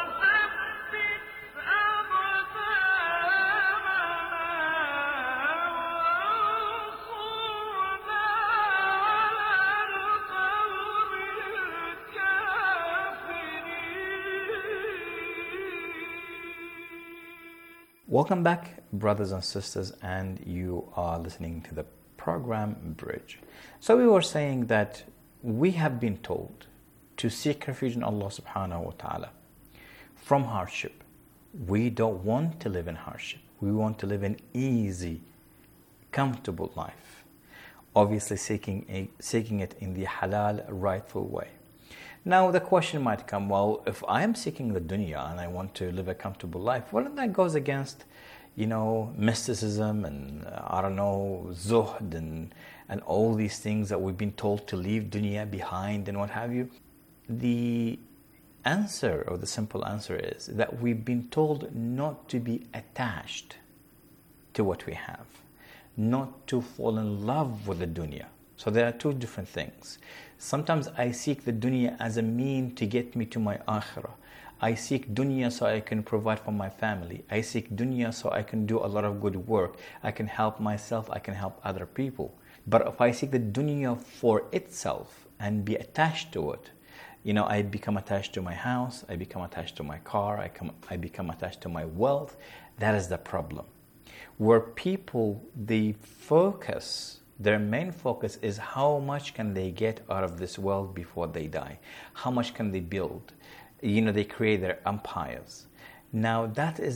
Welcome back, brothers and sisters, and you are listening to the program Bridge. So we were saying that we have been told to seek refuge in Allah subhanahu wa ta'ala from hardship. We don't want to live in hardship. We want to live an easy, comfortable life. Obviously seeking, a, seeking it in the halal, rightful way. Now the question might come, well, if I am seeking the dunya and I want to live a comfortable life, well, that goes against, you know, mysticism and, uh, I don't know, zuhd and, and all these things that we've been told to leave dunya behind and what have you. The answer, or the simple answer is that we've been told not to be attached to what we have, not to fall in love with the dunya. So there are two different things. Sometimes I seek the dunya as a mean to get me to my akhirah. I seek dunya so I can provide for my family. I seek dunya so I can do a lot of good work. I can help myself, I can help other people. But if I seek the dunya for itself and be attached to it, you know, I become attached to my house, I become attached to my car, I, come, I become attached to my wealth, that is the problem. where people, the focus, their main focus is how much can they get out of this world before they die? How much can they build? You know, they create their empires. Now that is